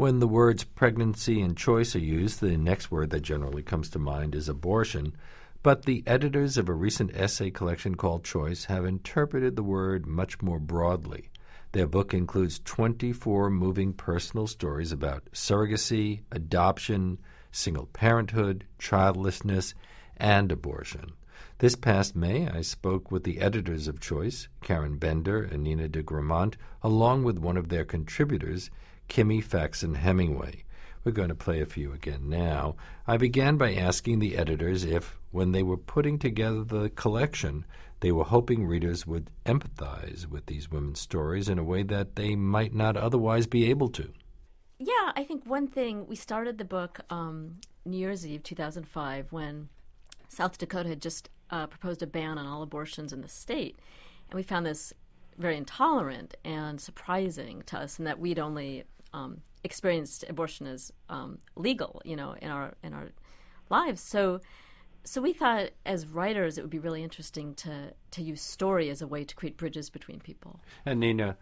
When the words pregnancy and choice are used, the next word that generally comes to mind is abortion. But the editors of a recent essay collection called Choice have interpreted the word much more broadly. Their book includes 24 moving personal stories about surrogacy, adoption, single parenthood, childlessness, and abortion. This past May, I spoke with the editors of Choice, Karen Bender and Nina de Gramont, along with one of their contributors, Kimmy Faxon Hemingway. We're going to play a few again now. I began by asking the editors if, when they were putting together the collection, they were hoping readers would empathize with these women's stories in a way that they might not otherwise be able to. Yeah, I think one thing, we started the book New Year's Eve 2005 when South Dakota had just proposed a ban on all abortions in the state. And we found this very intolerant and surprising to us, in that we'd only experienced abortion as legal, in our lives. So we thought, as writers, it would be really interesting to use story as a way to create bridges between people. And Nina,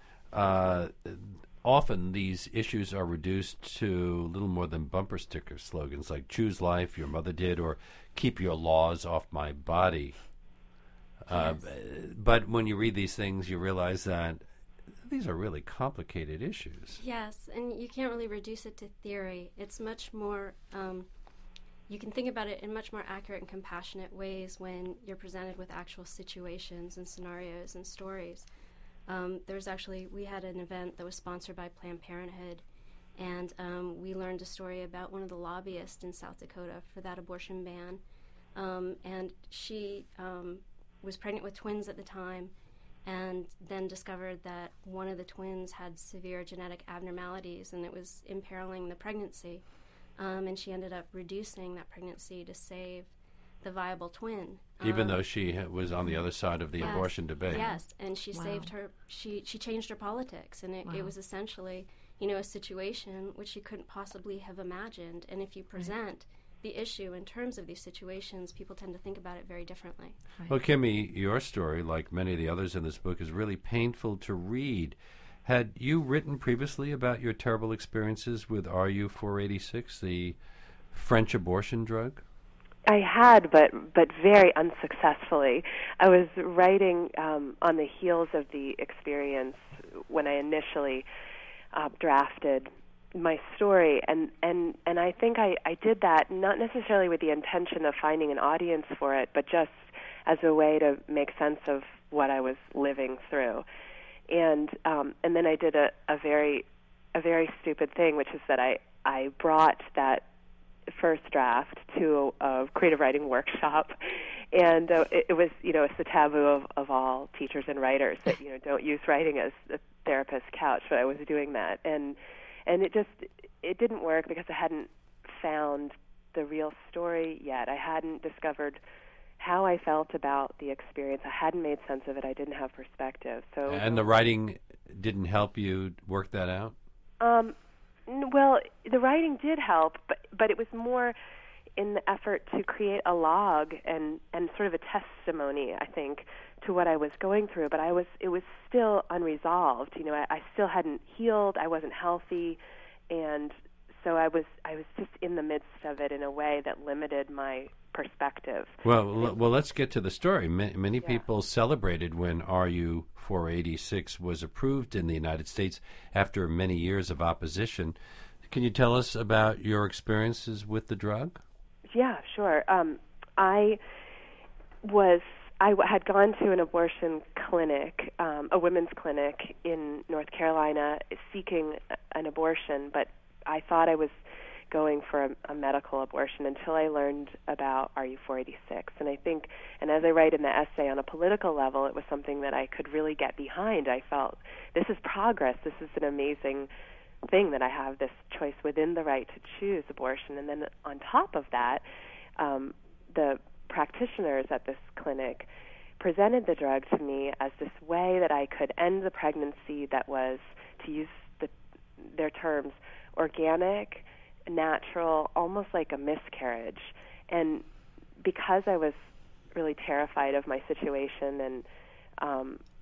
often these issues are reduced to little more than bumper sticker slogans like "Choose life, your mother did," or "Keep your laws off my body." Yes. But when you read these things, you realize that these are really complicated issues. Yes, and you can't really reduce it to theory. It's much more, you can think about it in much more accurate and compassionate ways when you're presented with actual situations and scenarios and stories. We had an event that was sponsored by Planned Parenthood, and we learned a story about one of the lobbyists in South Dakota for that abortion ban. And she was pregnant with twins at the time, and then discovered that one of the twins had severe genetic abnormalities, and it was imperiling the pregnancy. And she ended up reducing that pregnancy to save the viable twin. Even though she was on the other side of the abortion debate. Yes, and she saved her, she changed her politics, and it was essentially, a situation which she couldn't possibly have imagined. And if you present the issue in terms of these situations, people tend to think about it very differently. Right. Well, Kimmy, your story, like many of the others in this book, is really painful to read. Had you written previously about your terrible experiences with RU-486, the French abortion drug? I had, but very unsuccessfully. I was writing on the heels of the experience when I initially drafted my story, and I think I did that not necessarily with the intention of finding an audience for it, but just as a way to make sense of what I was living through. And then I did a very stupid thing, which is that I brought that first draft to a creative writing workshop, and it was, it's the taboo of all teachers and writers that don't use writing as a therapist's couch, but I was doing that, and it didn't work because I hadn't found the real story yet. I hadn't discovered how I felt about the experience. I hadn't made sense of it. I didn't have perspective. And the writing didn't help you work that out? Well, the writing did help, but it was more in the effort to create a log and sort of a testimony, I think, to what I was going through. But it was still unresolved. I still hadn't healed. I wasn't healthy, and so I was just in the midst of it in a way that limited my perspective. Well, let's get to the story. Many people celebrated when RU-486 was approved in the United States after many years of opposition. Can you tell us about your experiences with the drug? Yeah, sure. I had gone to an abortion clinic, a women's clinic in North Carolina, seeking an abortion, but I thought I was going for a medical abortion until I learned about RU-486. And I think, and as I write in the essay, on a political level, it was something that I could really get behind. I felt, this is progress. This is an amazing thing that I have this choice within the right to choose abortion. And then on top of that, the practitioners at this clinic presented the drug to me as this way that I could end the pregnancy that was, to use their terms, organic, natural, almost like a miscarriage. And because I was really terrified of my situation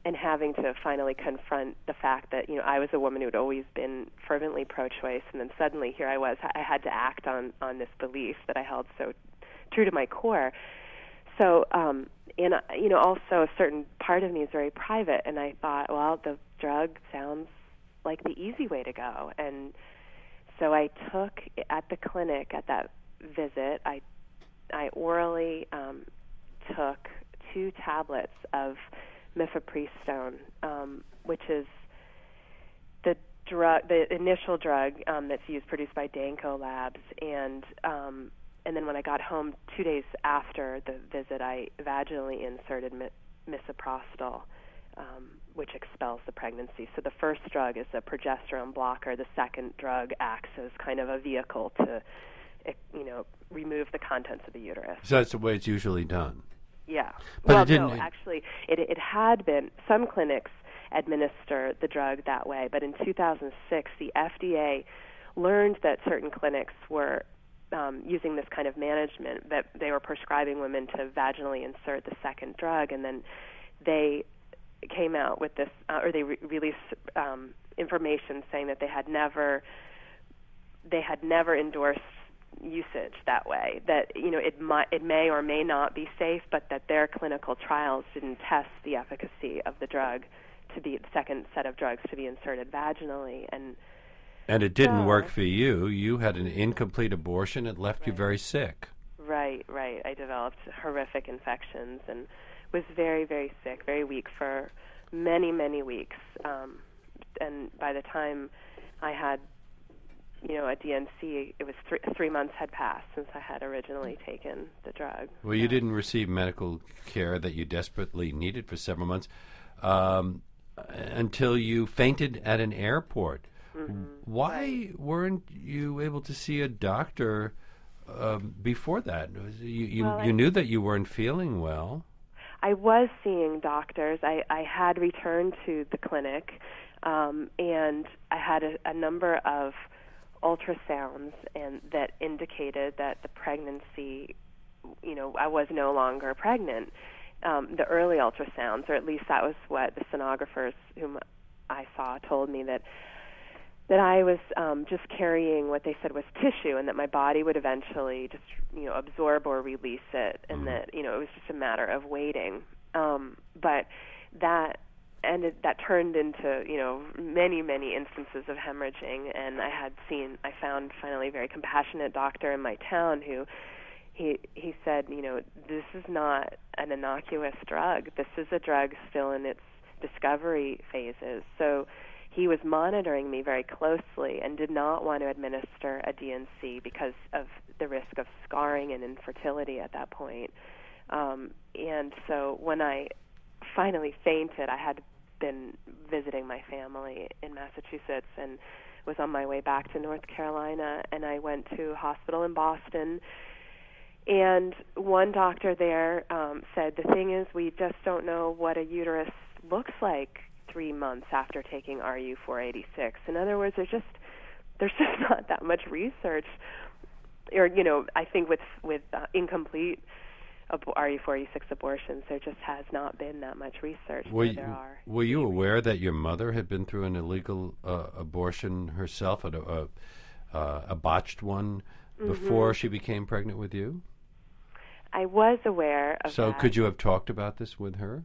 having to finally confront the fact that, I was a woman who had always been fervently pro-choice, and then suddenly here I was. I had to act on this belief that I held so true to my core. So, and, also a certain part of me is very private, and I thought, well, the drug sounds like the easy way to go. And so I took, at the clinic, at that visit, I orally took 2 tablets of mifepristone, which is the initial drug that's produced by Danco Labs, and then when I got home 2 days after the visit, I vaginally inserted misoprostol, which expels the pregnancy. So the first drug is a progesterone blocker. The second drug acts as kind of a vehicle to, remove the contents of the uterus. So that's the way it's usually done. Yeah. But no, actually, it had been. Some clinics administer the drug that way, but in 2006, the FDA learned that certain clinics were using this kind of management, that they were prescribing women to vaginally insert the second drug, and then they came out with this, or they released information saying that they had never endorsed usage that way, that it may or may not be safe, but that their clinical trials didn't test the efficacy of the drug, to be the second set of drugs to be inserted vaginally, and it didn't work for you. You had an incomplete abortion. It left you very sick. Right. I developed horrific infections and was very, very sick, very weak for many, many weeks, and by the time I had a DNC, it was 3 months had passed since I had originally taken the drug. Well, you didn't receive medical care that you desperately needed for several months until you fainted at an airport. Mm-hmm. Why weren't you able to see a doctor before that? You knew that you weren't feeling well. I was seeing doctors. I had returned to the clinic, and I had a number of ultrasounds and that indicated that the pregnancy, I was no longer pregnant. The early ultrasounds, or at least that was what the sonographers whom I saw told me, that I was just carrying what they said was tissue, and that my body would eventually just absorb or release it, and that it was just a matter of waiting. But that turned into many instances of hemorrhaging, and I found finally a very compassionate doctor in my town who he said, this is not an innocuous drug. This is a drug still in its discovery phases. So he was monitoring me very closely and did not want to administer a DNC because of the risk of scarring and infertility at that point. And so when I finally fainted, I had been visiting my family in Massachusetts and was on my way back to North Carolina, and I went to a hospital in Boston. And one doctor there said, the thing is, we just don't know what a uterus looks like 3 months after taking RU-486. In other words, there's just not that much research, or I think with incomplete RU-486 abortions, there just has not been that much research. Were you aware that your mother had been through an illegal abortion herself, a botched one, before she became pregnant with you? I was aware of that. So could you have talked about this with her?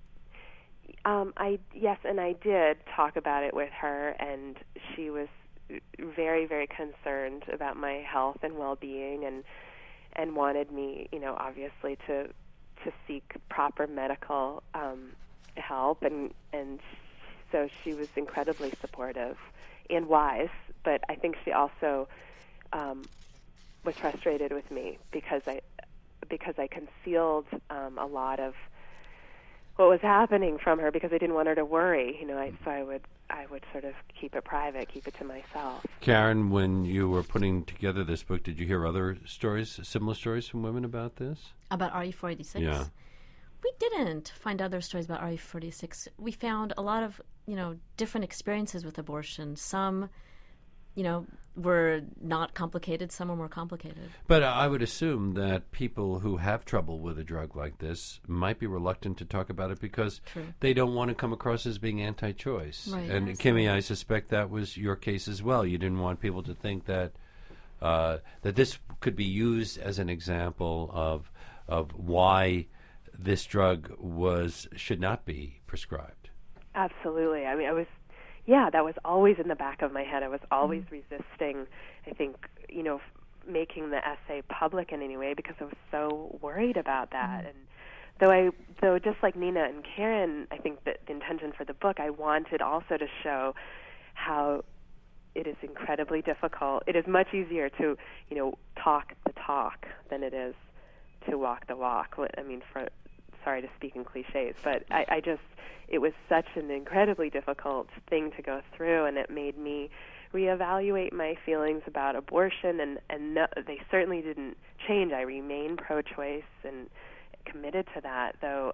Yes, and I did talk about it with her, and she was very, very concerned about my health and well-being, and wanted me, obviously to seek proper medical help, and so she was incredibly supportive and wise. But I think she also was frustrated with me because I concealed a lot of what was happening from her, because I didn't want her to worry. So I would sort of keep it private, keep it to myself. Karen, when you were putting together this book, did you hear other stories, similar stories from women about this? About RU-486? Yeah. We didn't find other stories about RU-486. We found a lot of, different experiences with abortion. Some were not complicated. Some were more complicated. But I would assume that people who have trouble with a drug like this might be reluctant to talk about it because they don't want to come across as being anti-choice. Right. And Kimmy, I suspect that was your case as well. You didn't want people to think that that this could be used as an example of why this drug should not be prescribed. Absolutely. I mean, that was always in the back of my head. I was always resisting, I think, making the essay public in any way because I was so worried about that. And though just like Nina and Karen, I think that the intention for the book, I wanted also to show how it is incredibly difficult. It is much easier to, talk the talk than it is to walk the walk. I mean, sorry to speak in cliches, but it was such an incredibly difficult thing to go through, and it made me reevaluate my feelings about abortion, and no, they certainly didn't change. I remain pro-choice and committed to that, though.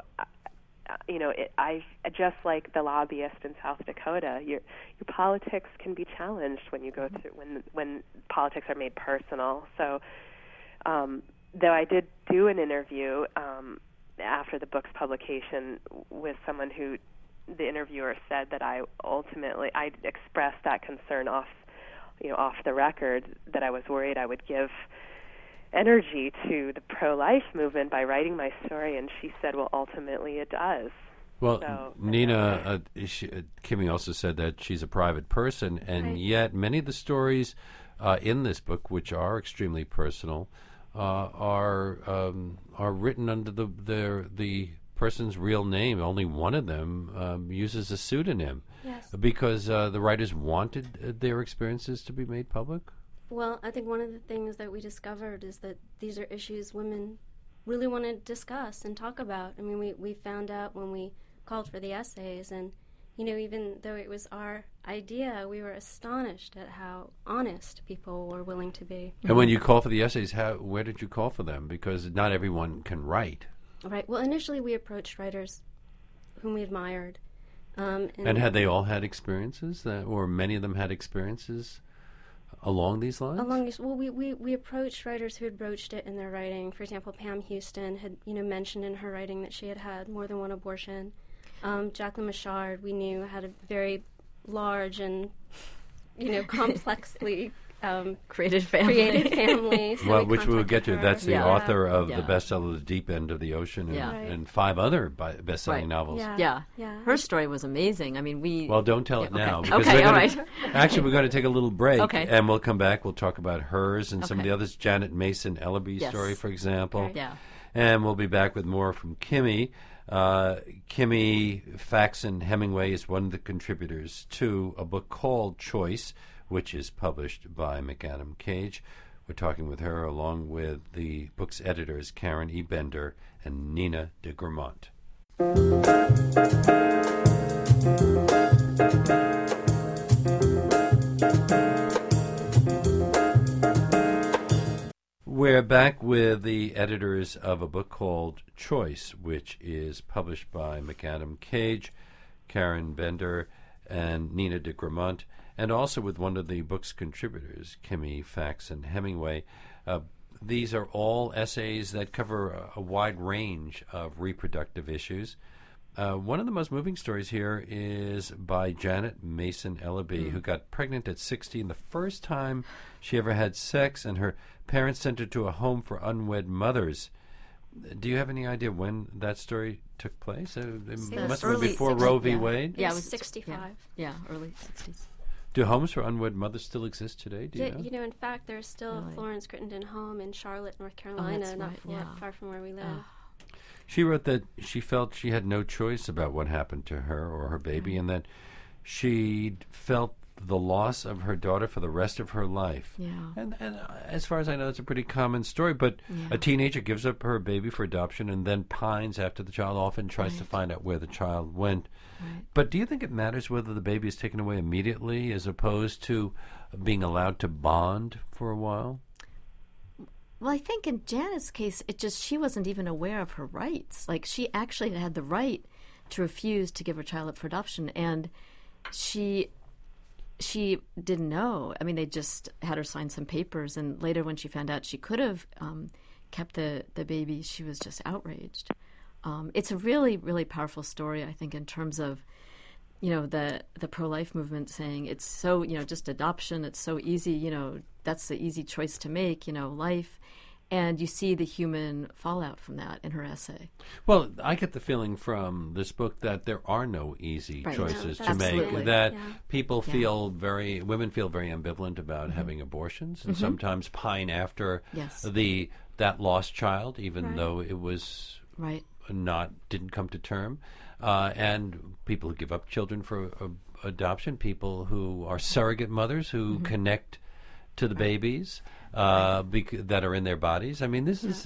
I just like the lobbyist in South Dakota. Your politics can be challenged when you go through when politics are made personal. So, though I did do an interview after the book's publication with someone who the interviewer said that I expressed that concern off the record, that I was worried I would give energy to the pro-life movement by writing my story, and she said, well, ultimately it does. Well, Nina, Kimmy also said that she's a private person, and yet many of the stories in this book, which are extremely personal, are written under the person's real name. Only one of them uses a pseudonym. Yes. Because the writers wanted their experiences to be made public? Well, I think one of the things that we discovered is that these are issues women really want to discuss and talk about. I mean, we found out when we called for the essays, and even though it was our idea, we were astonished at how honest people were willing to be. And when you call for the essays, where did you call for them? Because not everyone can write. Right. Well, initially we approached writers whom we admired. And had they all had experiences, or many of them had experiences along these lines? Well, we approached writers who had broached it in their writing. For example, Pam Houston had mentioned in her writing that she had had more than one abortion. Jacqueline Michard, we knew, had a very large and complexly created family. So well, which we will get to. her. That's the author of the bestseller "The Deep End of the Ocean" and 5 other best-selling novels. Yeah. Her story was amazing. I mean, Well, don't tell it now. Okay. Because All right. Actually, we're going to take a little break, Okay. and we'll come back. We'll talk about hers and some of the others. Janet Mason Ellaby's story, for example. Right. Yeah. And we'll be back with more from Kimmy. Kimmy Faxon Hemingway is one of the contributors to a book called Choice, which is published by McAdam Cage. We're talking with her along with the book's editors, Karen E. Bender and Nina de Gramont. We're back with the editors of a book called Choice, which is published by McAdam Cage, Karen Bender, and Nina de Gramont, and also with one of the book's contributors, Kimmy Faxon Hemingway. These are all essays that cover a wide range of reproductive issues. One of the most moving stories here is by Janet Mason Ellaby, who got pregnant at 16, the first time she ever had sex, and her parents sent her to a home for unwed mothers. Do you have any idea when that story took place? It must have been before Roe v. Wade? Yeah, it was 65. Yeah, early 60s. Do homes for unwed mothers still exist today? Do you know? In fact, there's still a Florence Crittenden home in Charlotte, North Carolina, not far from where we live. She wrote that she felt she had no choice about what happened to her or her baby, and that she felt the loss of her daughter for the rest of her life. Yeah. And as far as I know, it's a pretty common story, but a teenager gives up her baby for adoption and then pines after the child, often tries to find out where the child went. Right. But do you think it matters whether the baby is taken away immediately as opposed to being allowed to bond for a while? Well, I think in Janet's case, she wasn't even aware of her rights. Like, she actually had the right to refuse to give her child up for adoption, and she she didn't know. I mean, they just had her sign some papers, and later when she found out she could have kept the baby, she was just outraged. It's a really, really powerful story, I think, in terms of, the pro-life movement saying it's so, just adoption, it's so easy, that's the easy choice to make, life. And you see the human fallout from that in her essay. Well, I get the feeling from this book that there are no easy choices to absolutely. make, that people women feel very ambivalent about having abortions, and sometimes pine after that lost child, even though it was didn't come to term. And people who give up children for adoption, people who are surrogate mothers who connect to the babies that are in their bodies. I mean, this is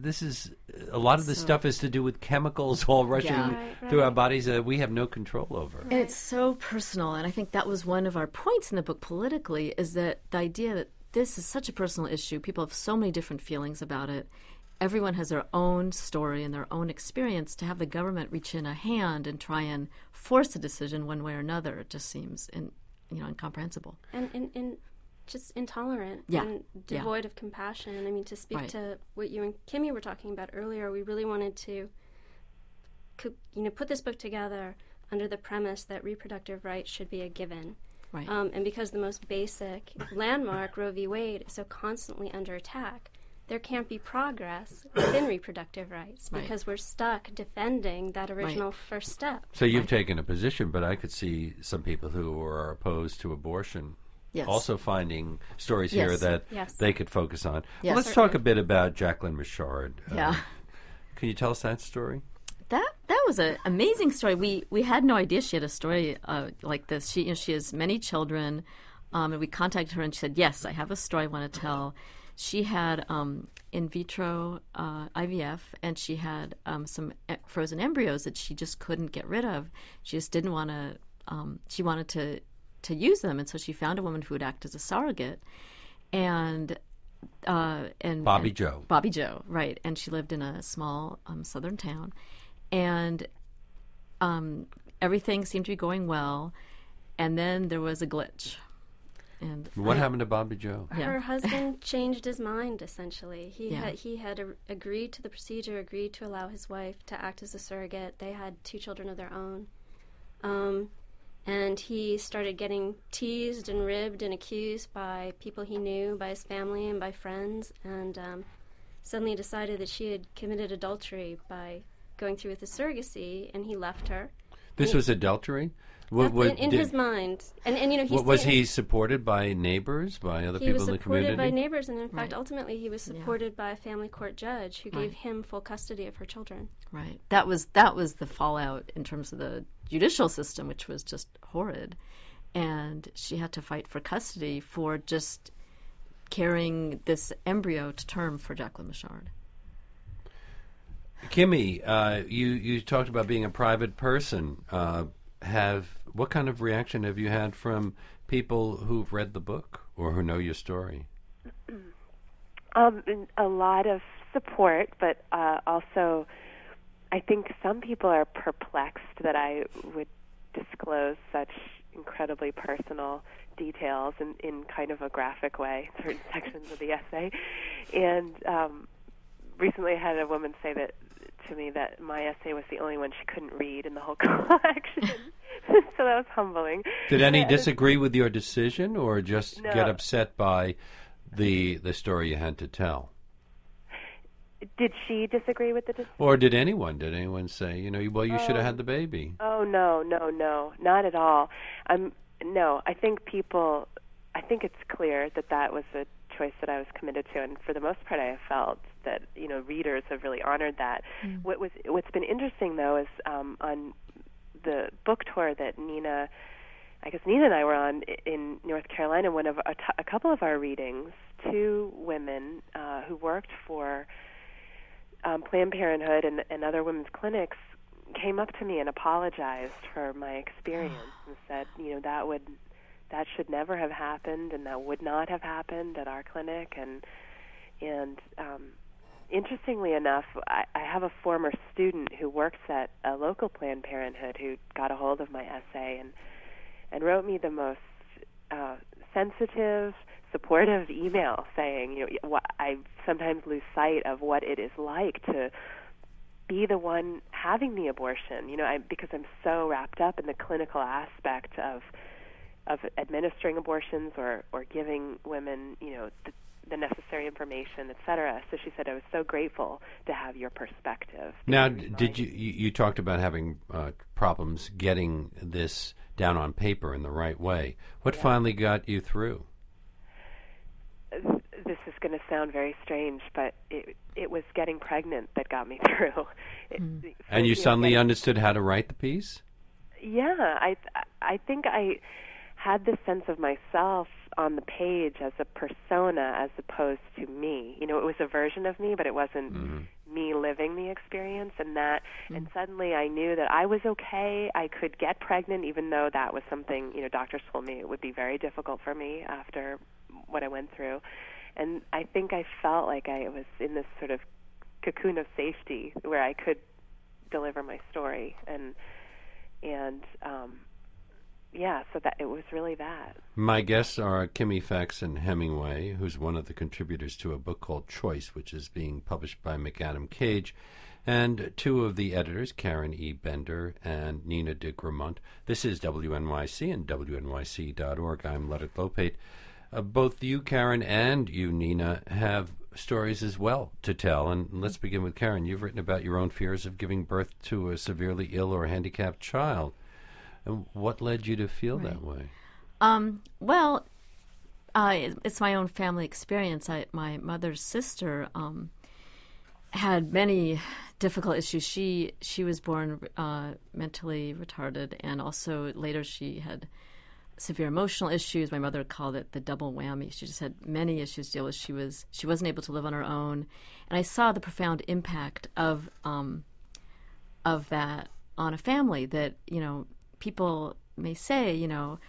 a lot of this stuff is to do with chemicals all rushing through our bodies that we have no control over. And it's so personal, and I think that was one of our points in the book politically, is that the idea that this is such a personal issue. People have so many different feelings about it. Everyone has their own story and their own experience. To have the government reach in a hand and try and force a decision one way or another, it just seems incomprehensible. And just intolerant and devoid of compassion. I mean, to speak to what you and Kimmy were talking about earlier, we really wanted to, put this book together under the premise that reproductive rights should be a given. Right. And because the most basic landmark, Roe v. Wade, is so constantly under attack, there can't be progress within reproductive rights because we're stuck defending that original first step. So you've taken a position, but I could see some people who are opposed to abortion also finding stories here that they could focus on. Yes. Let's talk a bit about Jacqueline Michard. Can you tell us that story? That was an amazing story. We had no idea she had a story like this. She has many children, and we contacted her and she said, "Yes, I have a story I want to tell." She had in vitro IVF, and she had some frozen embryos that she just couldn't get rid of. She just didn't want to. She wanted to use them, and so she found a woman who would act as a surrogate, and Bobby Jo, right? And she lived in a small southern town, and everything seemed to be going well, and then there was a glitch. And what happened to Bobby Jo? Her husband changed his mind, essentially. He had agreed to the procedure, agreed to allow his wife to act as a surrogate. They had 2 children of their own. And he started getting teased and ribbed and accused by people he knew, by his family and by friends, and suddenly decided that she had committed adultery by going through with the surrogacy, and he left her. This was adultery? In his mind. And was he supported by neighbors, by other people in the community? He was supported by neighbors, and in fact, ultimately, he was supported by a family court judge who gave him full custody of her children. Right. That was the fallout in terms of the judicial system, which was just horrid. And she had to fight for custody for just carrying this embryo to term for Jacqueline Michard. Kimmy, you talked about being a private person. What kind of reaction have you had from people who've read the book or who know your story? A lot of support, but also I think some people are perplexed that I would disclose such incredibly personal details in kind of a graphic way, certain sections of the essay. And recently I had a woman say that to me that my essay was the only one she couldn't read in the whole collection. So that was humbling. Did any disagree with your decision, or just get upset by the story you had to tell? Did she disagree with the decision? Or did anyone say, you should have had the baby? Oh, no, not at all. I think it's clear that was a choice that I was committed to, and for the most part I have felt that, readers have really honored that. What's been interesting, though, is on the book tour that Nina and I were on in North Carolina, one of a couple of our readings, 2 women who worked for Planned Parenthood and other women's clinics came up to me and apologized for my experience and said, that should never have happened, and that would not have happened at our clinic. And interestingly enough, I have a former student who works at a local Planned Parenthood who got a hold of my essay and wrote me the most sensitive, supportive email saying, I sometimes lose sight of what it is like to be the one having the abortion, because I'm so wrapped up in the clinical aspect of administering abortions or giving women, the necessary information, et cetera. So she said, I was so grateful to have your perspective. Now, did you talked about having problems getting this down on paper in the right way. What finally got you through? This is going to sound very strange, but it was getting pregnant that got me through. And you suddenly understood how to write the piece? Yeah, I think I had this sense of myself on the page as a persona as opposed to me. It was a version of me, but it wasn't me living the experience. And suddenly I knew that I was okay. I could get pregnant, even though that was something, doctors told me it would be very difficult for me after what I went through. And I think I felt like I was in this sort of cocoon of safety where I could deliver my story. So that it was really that. My guests are Kimmy Faxon Hemingway, who's one of the contributors to a book called Choice, which is being published by McAdam Cage, and two of the editors, Karen E. Bender and Nina de Gramont. This is WNYC and WNYC.org. I'm Leonard Lopate. Both you, Karen, and you, Nina, have stories as well to tell. And let's begin with Karen. You've written about your own fears of giving birth to a severely ill or handicapped child. And what led you to feel that way? It's my own family experience. My mother's sister had many difficult issues. She was born mentally retarded, and also later she had severe emotional issues. My mother called it the double whammy. She just had many issues to deal with. She wasn't able to live on her own, and I saw the profound impact of that on a family. That people may say,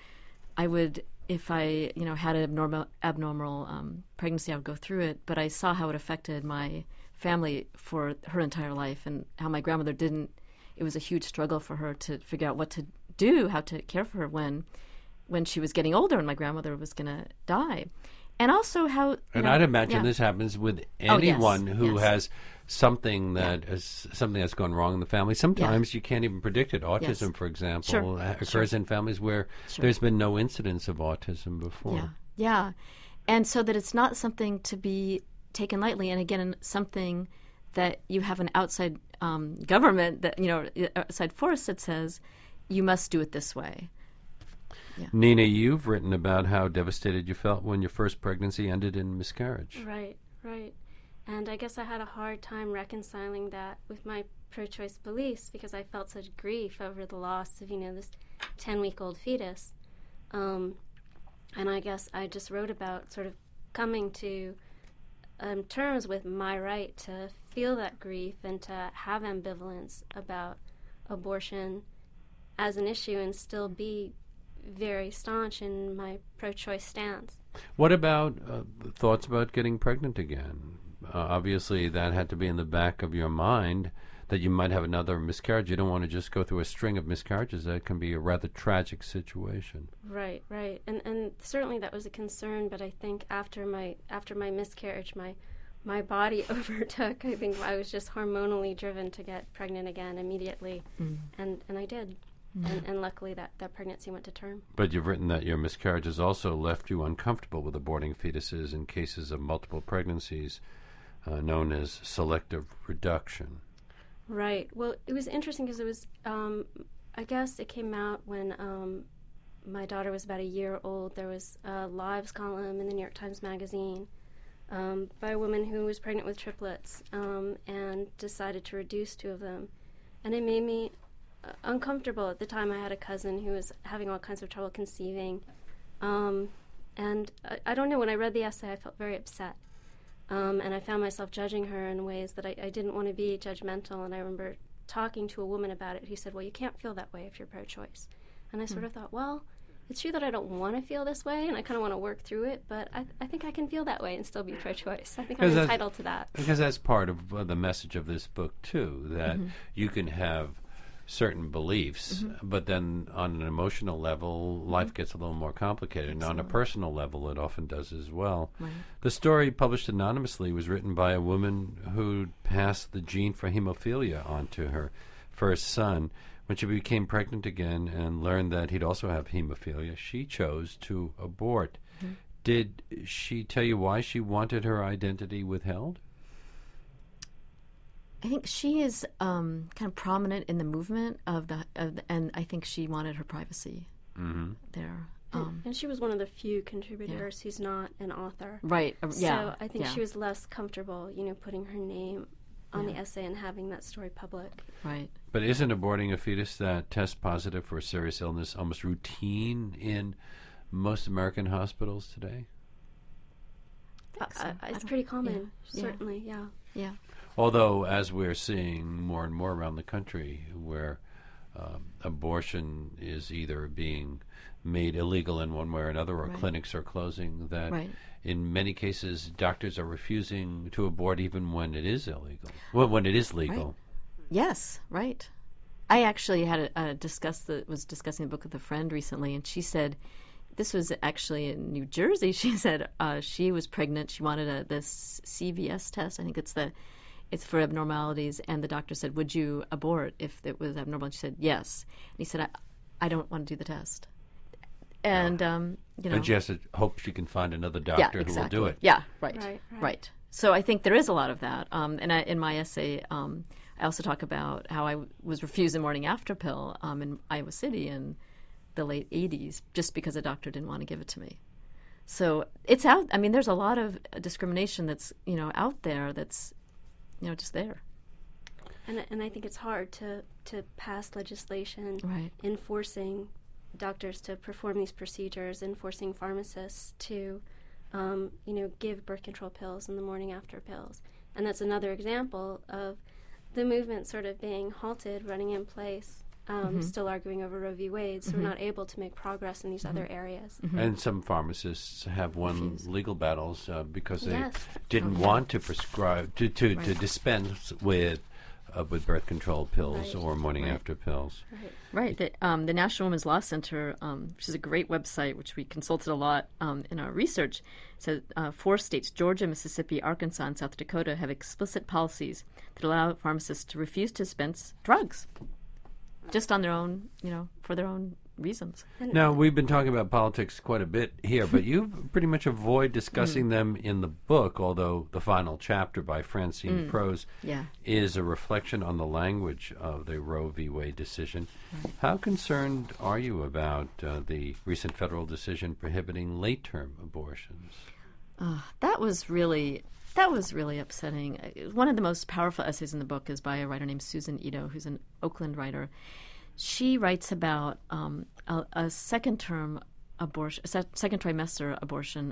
I would, if I had an abnormal pregnancy, I would go through it. But I saw how it affected my family for her entire life, and how my grandmother didn't. It was a huge struggle for her to figure out what to do, how to care for her when she was getting older and my grandmother was going to die. And also how... And I'd imagine this happens with anyone who has something that's gone wrong in the family. Sometimes you can't even predict it. Autism, for example, occurs in families where there's been no incidence of autism before. Yeah. And so that it's not something to be taken lightly. And again, something that you have an outside government, that outside force that says, you must do it this way. Yeah. Nina, you've written about how devastated you felt when your first pregnancy ended in miscarriage. Right. And I guess I had a hard time reconciling that with my pro-choice beliefs because I felt such grief over the loss of, this 10-week-old fetus. And I guess I just wrote about sort of coming to terms with my right to feel that grief and to have ambivalence about abortion as an issue and still be very staunch in my pro-choice stance. What about thoughts about getting pregnant again? Obviously, that had to be in the back of your mind that you might have another miscarriage. You don't want to just go through a string of miscarriages. That can be a rather tragic situation. Right. And certainly that was a concern, but I think after my miscarriage, my body overtook. I think I was just hormonally driven to get pregnant again immediately, and I did. And luckily that pregnancy went to term. But you've written that your miscarriages also left you uncomfortable with aborting fetuses in cases of multiple pregnancies, known as selective reduction. Right. Well, it was interesting because it was, I guess it came out when my daughter was about a year old. There was a Lives column in the New York Times Magazine by a woman who was pregnant with triplets and decided to reduce two of them. And it made me uncomfortable. At the time, I had a cousin who was having all kinds of trouble conceiving. And I don't know, when I read the essay, I felt very upset. And I found myself judging her in ways that I didn't want to be judgmental. And I remember talking to a woman about it who said, well, you can't feel that way if you're pro-choice. And I sort of thought, well, it's true that I don't want to feel this way, and I kind of want to work through it, but I think I can feel that way and still be pro-choice. I think I'm entitled to that. Because that's part of the message of this book, too, that you can have certain beliefs, but then on an emotional level, life gets a little more complicated. And on a personal level, it often does as well. Right. The story, published anonymously, was written by a woman who passed the gene for hemophilia on to her first son. When she became pregnant again and learned that he'd also have hemophilia, she chose to abort. Did she tell you why she wanted her identity withheld? I think she is kind of prominent in the movement and I think she wanted her privacy there. And she was one of the few contributors who's not an author. Right. So I think she was less comfortable, putting her name on the essay and having that story public. Right. But isn't aborting a fetus that tests positive for a serious illness almost routine in most American hospitals today? It's pretty common, certainly, Yeah. Although, as we're seeing more and more around the country, where abortion is either being made illegal in one way or another, or clinics are closing, that in many cases doctors are refusing to abort even when it is illegal, when it is legal. Right. Yes, right. I actually had was discussing the book with a friend recently, and she said, this was actually in New Jersey. She said she was pregnant. She wanted this CVS test. I think it's for abnormalities, and the doctor said, "Would you abort if it was abnormal?" And she said, "Yes." And he said, "I don't want to do the test." And And she has to hope she can find another doctor who will do it. Yeah, right. So I think there is a lot of that. And in my essay, I also talk about how I was refused a morning after pill in Iowa City in the late 80s just because a doctor didn't want to give it to me. So it's out. I mean, there's a lot of discrimination that's out there that's just there. And I think it's hard to pass legislation enforcing doctors to perform these procedures, enforcing pharmacists to, give birth control pills in the morning after pills. And that's another example of the movement sort of being halted, running in place, still arguing over Roe v. Wade, so we're not able to make progress in these other areas. And some pharmacists have won legal battles because they didn't want to prescribe, to dispense with birth control pills or morning after pills. Right. The National Women's Law Center, which is a great website, which we consulted a lot in our research, says 4 states, Georgia, Mississippi, Arkansas, and South Dakota, have explicit policies that allow pharmacists to refuse to dispense drugs just on their own, for their own reasons. Now, we've been talking about politics quite a bit here, but you pretty much avoid discussing them in the book, although the final chapter by Francine Prose is a reflection on the language of the Roe v. Wade decision. How concerned are you about the recent federal decision prohibiting late-term abortions? That was really upsetting. One of the most powerful essays in the book is by a writer named Susan Ito, who's an Oakland writer. She writes about a second-term abortion, second trimester abortion.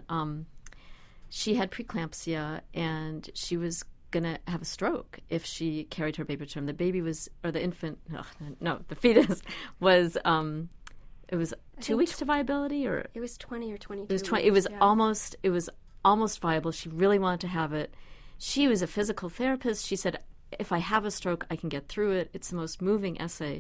She had preeclampsia, and she was going to have a stroke if she carried her baby to term. The baby was, or the infant, the fetus was. It was 2 weeks to viability, or it was 20 or 22. It was 20. It was almost. It was almost viable. She really wanted to have it. She was a physical therapist. She said, "If I have a stroke, I can get through it." It's the most moving essay.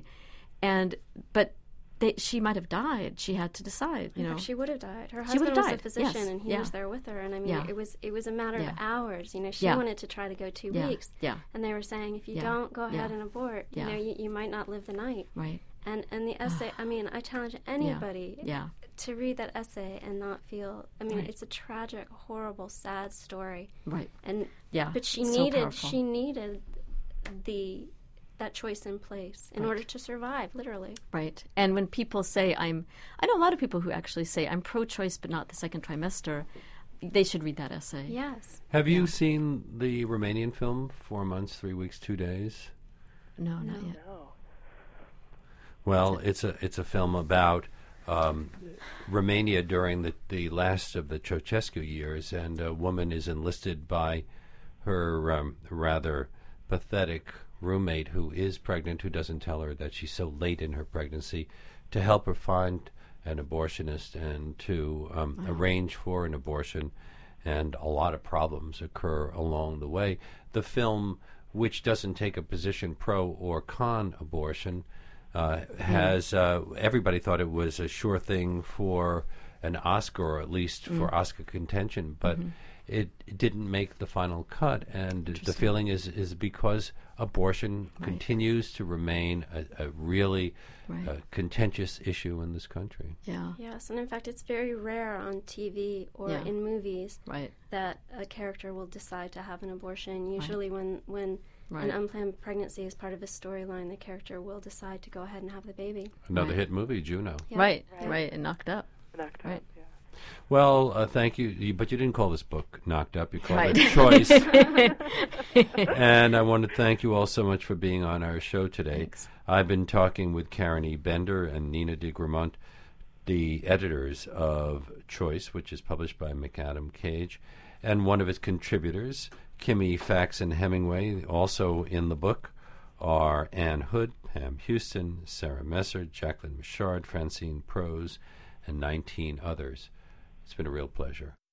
But she might have died. She had to decide. She would have died. Her husband was a physician, and he was there with her. And I mean, it was a matter of hours. She wanted to try to go 2 weeks. And they were saying, if you don't go ahead and abort, you might not live the night. Right. And the essay. I mean, I challenge anybody to read that essay and not feel. I mean, it's a tragic, horrible, sad story. Right. And but she needed that choice in place in order to survive, literally. Right. And when people say I know a lot of people who actually say I'm pro-choice but not the second trimester, they should read that essay. Yes. Have you seen the Romanian film, 4 months, 3 weeks, 2 days? No, not yet. No. Well, it's a film about Romania during the last of the Ceausescu years, and a woman is enlisted by her rather pathetic roommate who is pregnant, who doesn't tell her that she's so late in her pregnancy, to help her find an abortionist and to arrange for an abortion. And a lot of problems occur along the way. The film, which doesn't take a position pro or con abortion, has everybody thought it was a sure thing for an Oscar, or at least for Oscar contention, but it didn't make the final cut. And the feeling is because abortion continues to remain a really contentious issue in this country. Yeah. Yes, and in fact, it's very rare on TV or in movies that a character will decide to have an abortion. Usually when an unplanned pregnancy is part of a storyline, the character will decide to go ahead and have the baby. Another hit movie, Juno. Yeah. Right, and Knocked Up. Knocked Up, yeah. Well, thank you. But you didn't call this book Knocked Up. You called it Choice. And I want to thank you all so much for being on our show today. Thanks. I've been talking with Karen E. Bender and Nina de Gramont, the editors of Choice, which is published by McAdam Cage, and one of its contributors, Kimmy Faxon Hemingway. Also in the book are Ann Hood, Pam Houston, Sarah Messer, Jacqueline Michard, Francine Prose, and 19 others. It's been a real pleasure.